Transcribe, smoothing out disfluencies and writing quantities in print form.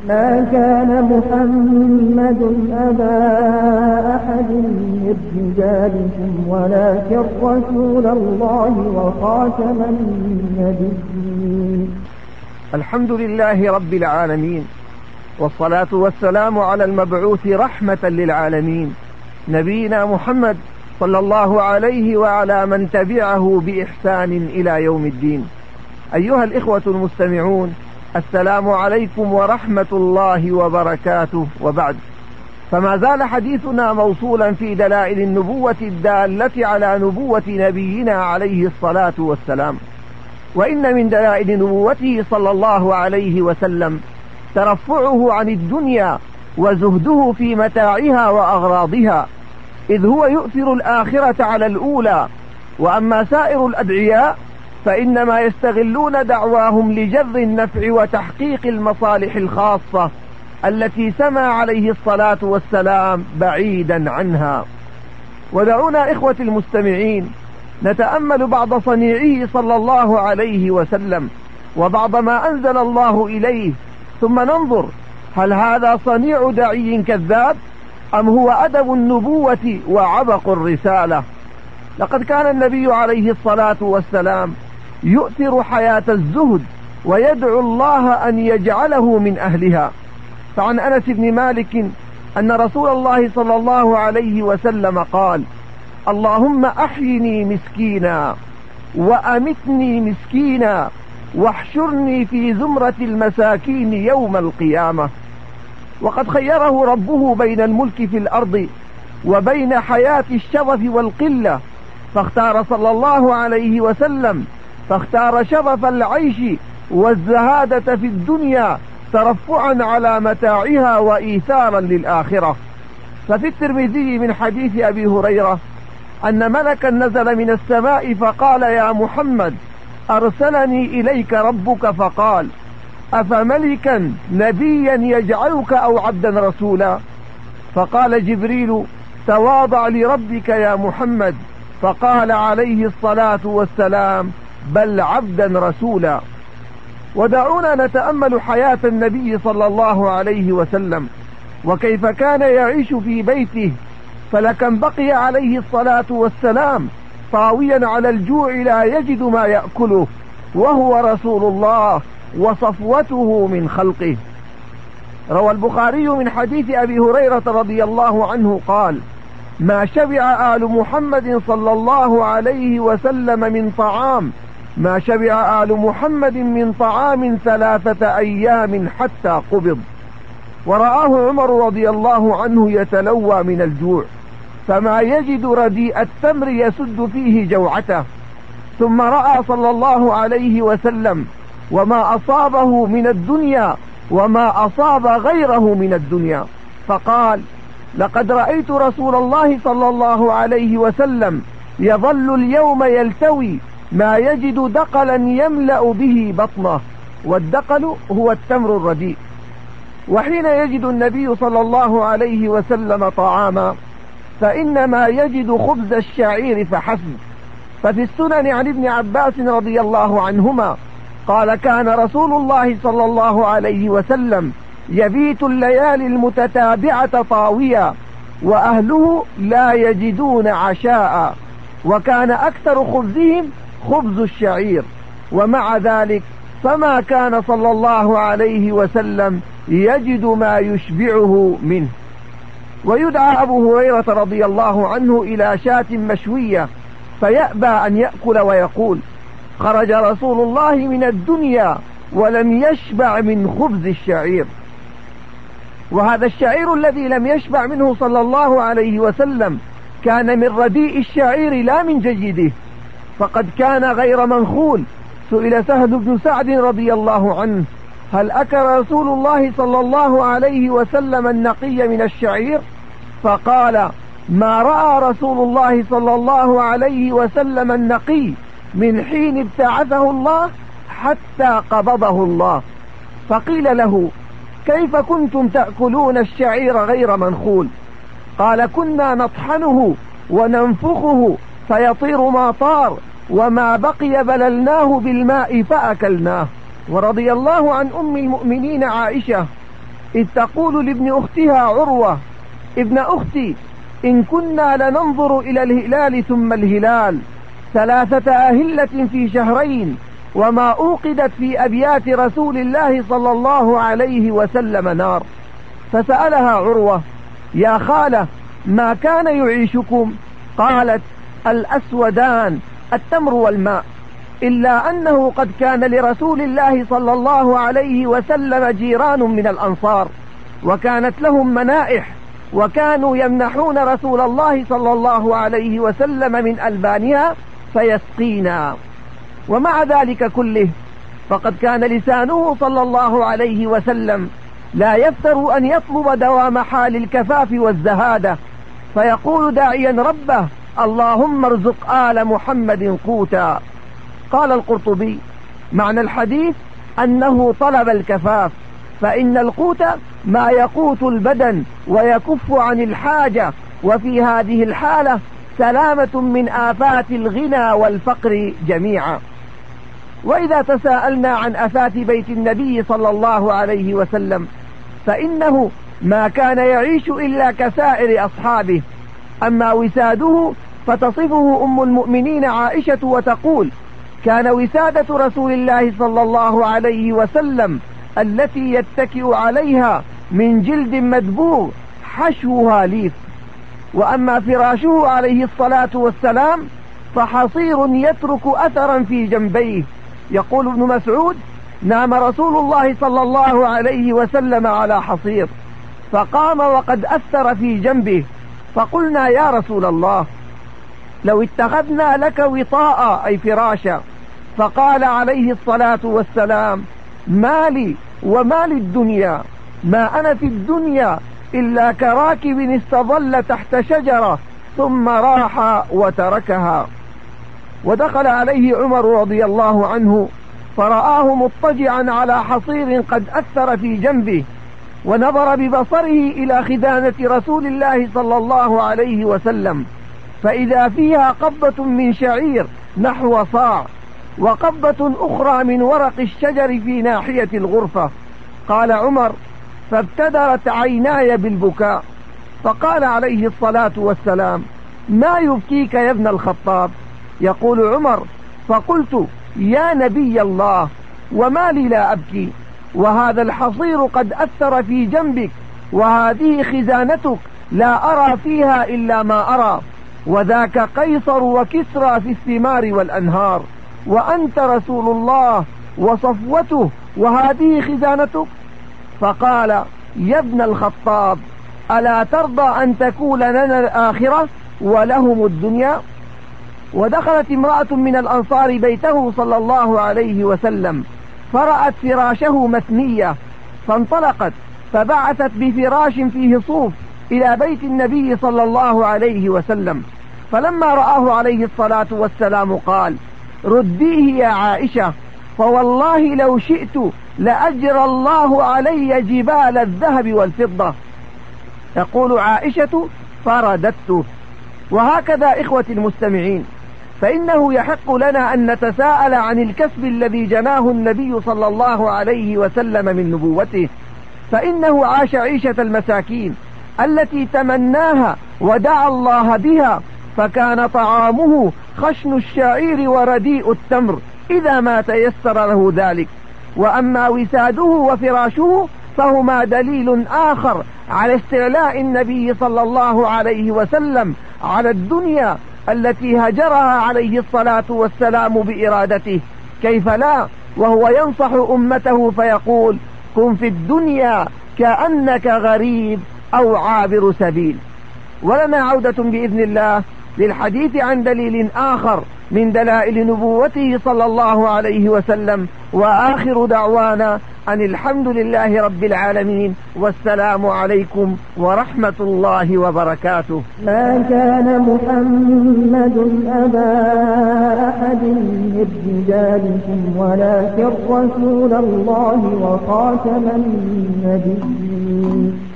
ما كان محمد أبا أحد من رجالكم ولكن رسول الله وخاتم النبيين. الحمد لله رب العالمين، والصلاة والسلام على المبعوث رحمة للعالمين نبينا محمد صلى الله عليه وعلى من تبعه بإحسان إلى يوم الدين. أيها الإخوة المستمعون، السلام عليكم ورحمة الله وبركاته. وبعد، فما زال حديثنا موصولا في دلائل النبوة الدالة على نبوة نبينا عليه الصلاة والسلام. وإن من دلائل نبوته صلى الله عليه وسلم ترفعه عن الدنيا وزهده في متاعها وأغراضها، إذ هو يؤثر الآخرة على الأولى. وأما سائر الأدعياء فإنما يستغلون دعواهم لجر النفع وتحقيق المصالح الخاصة التي سمى عليه الصلاة والسلام بعيدا عنها. ودعونا إخوة المستمعين نتأمل بعض صنيعه صلى الله عليه وسلم وبعض ما أنزل الله إليه، ثم ننظر هل هذا صنيع داعي كذاب أم هو أدب النبوة وعبق الرسالة. لقد كان النبي عليه الصلاة والسلام يؤثر حياة الزهد ويدعو الله أن يجعله من أهلها. فعن أنس بن مالك أن رسول الله صلى الله عليه وسلم قال: اللهم أحيني مسكينا وأمتني مسكينا واحشرني في زمرة المساكين يوم القيامة. وقد خيره ربه بين الملك في الأرض وبين حياة الشرف والقلة، فاختار صلى الله عليه وسلم شرف العيش والزهادة في الدنيا ترفعا على متاعها وإيثارا للآخرة. ففي الترمذي من حديث أبي هريرة أن ملكا نزل من السماء فقال: يا محمد، أرسلني إليك ربك فقال: أفملكا نبيا يجعلك أو عبدا رسولا؟ فقال جبريل: تواضع لربك يا محمد. فقال عليه الصلاة والسلام: بل عبدا رسولا. ودعونا نتأمل حياة النبي صلى الله عليه وسلم وكيف كان يعيش في بيته، فلكم بقي عليه الصلاة والسلام طاويا على الجوع لا يجد ما يأكله، وهو رسول الله وصفوته من خلقه. روى البخاري من حديث أبي هريرة رضي الله عنه قال: ما شبع آل محمد صلى الله عليه وسلم من طعام 3 أيام حتى قبض. ورآه عمر رضي الله عنه يتلوى من الجوع، فما يجد رديء التمر يسد فيه جوعته. ثم رأى صلى الله عليه وسلم وما أصابه من الدنيا وما أصاب غيره من الدنيا، فقال: لقد رأيت رسول الله صلى الله عليه وسلم يظل اليوم يلتوي ما يجد دقلا يملأ به بطنه، والدقل هو التمر الرديء. وحين يجد النبي صلى الله عليه وسلم طعاما فإنما يجد خبز الشعير فحسب. ففي السنن عن ابن عباس رضي الله عنهما قال: كان رسول الله صلى الله عليه وسلم يبيت الليالي المتتابعة طاويا وأهله لا يجدون عشاء، وكان أكثر خبزهم خبز الشعير، ومع ذلك فما كان صلى الله عليه وسلم يجد ما يشبعه منه. ويدعى أبو هريرة رضي الله عنه إلى شاة مشوية فيأبى أن يأكل ويقول: خرج رسول الله من الدنيا ولم يشبع من خبز الشعير. وهذا الشعير الذي لم يشبع منه صلى الله عليه وسلم كان من رديء الشعير لا من جيده، فقد كان غير منخول. سئل سهل بن سعد رضي الله عنه: هل أكل رسول الله صلى الله عليه وسلم النقي من الشعير؟ فقال: ما رأى رسول الله صلى الله عليه وسلم النقي من حين ابتعثه الله حتى قبضه الله. فقيل له: كيف كنتم تأكلون الشعير غير منخول؟ قال: كنا نطحنه وننفخه فيطير ما طار، وما بقي بللناه بالماء فأكلناه. ورضي الله عن أم المؤمنين عائشة إذ تقول لابن أختها عروة: ابن أختي، إن كنا لننظر إلى الهلال ثم الهلال 3 أهلة في شهرين وما أوقدت في أبيات رسول الله صلى الله عليه وسلم نار. فسألها عروة: يا خالة، ما كان يعيشكم؟ قالت: الأسودان، التمر والماء، إلا أنه قد كان لرسول الله صلى الله عليه وسلم جيران من الأنصار، وكانت لهم منائح، وكانوا يمنحون رسول الله صلى الله عليه وسلم من ألبانها فيسقينا. ومع ذلك كله فقد كان لسانه صلى الله عليه وسلم لا يفتر أن يطلب دوام حال الكفاف والزهادة، فيقول داعيا ربه: اللهم ارزق آل محمد قوتا. قال القرطبي: معنى الحديث أنه طلب الكفاف، فإن القوت ما يقوت البدن ويكف عن الحاجة، وفي هذه الحالة سلامة من آفات الغنى والفقر جميعا. وإذا تساءلنا عن آفات بيت النبي صلى الله عليه وسلم فإنه ما كان يعيش إلا كسائر أصحابه. أما وساده فتصفه أم المؤمنين عائشة وتقول: كان وسادة رسول الله صلى الله عليه وسلم التي يتكئ عليها من جلد مدبوغ حشوها ليف. وأما فراشه عليه الصلاة والسلام فحصير يترك أثرا في جنبيه. يقول ابن مسعود: نام رسول الله صلى الله عليه وسلم على حصير، فقام وقد أثر في جنبه، فقلنا: يا رسول الله، لو اتخذنا لك وطاء أي فراشا. فقال عليه الصلاة والسلام: مالي ومال الدنيا، ما أنا في الدنيا إلا كراكب استظل تحت شجرة ثم راح وتركها. ودخل عليه عمر رضي الله عنه فرآه مضطجعا على حصير قد أثر في جنبه، ونظر ببصره إلى خدانة رسول الله صلى الله عليه وسلم، فإذا فيها قبضة من شعير نحو صاع، وقبضة أخرى من ورق الشجر في ناحية الغرفة. قال عمر: فابتدرت عيناي بالبكاء. فقال عليه الصلاة والسلام: ما يبكيك يا ابن الخطاب؟ يقول عمر: فقلت: يا نبي الله، وما لي لا أبكي، وهذا الحصير قد أثر في جنبك، وهذه خزانتك لا أرى فيها إلا ما أرى، وذاك قيصر وكسرى في الثمار والأنهار، وأنت رسول الله وصفوته، وهذه خزانتك. فقال: يا ابن الخطاب، ألا ترضى أن تكون لنا الآخرة ولهم الدنيا؟ ودخلت امرأة من الأنصار بيته صلى الله عليه وسلم فرأت فراشه مثنية، فانطلقت فبعثت بفراش فيه صوف إلى بيت النبي صلى الله عليه وسلم. فلما رآه عليه الصلاة والسلام قال: رديه يا عائشة، فوالله لو شئت لأجرى الله علي جبال الذهب والفضة. تقول عائشة: فرددته. وهكذا إخوة المستمعين، فإنه يحق لنا أن نتساءل عن الكسب الذي جناه النبي صلى الله عليه وسلم من نبوته، فإنه عاش عيشة المساكين التي تمناها ودعا الله بها، فكان طعامه خشن الشعير ورديء التمر إذا ما تيسر له ذلك. وأما وساده وفراشه فهما دليل آخر على استعلاء النبي صلى الله عليه وسلم على الدنيا التي هجرها عليه الصلاة والسلام بإرادته. كيف لا وهو ينصح أمته فيقول: كن في الدنيا كأنك غريب أو عابر سبيل. ولنا عودة بإذن الله للحديث عن دليل آخر من دلائل نبوته صلى الله عليه وسلم، وآخر دعوانا أن الحمد لله رب العالمين، والسلام عليكم ورحمة الله وبركاته. ما كان محمد أبا أحد من رجالكم ولكن رسول الله وخاتم النبيين.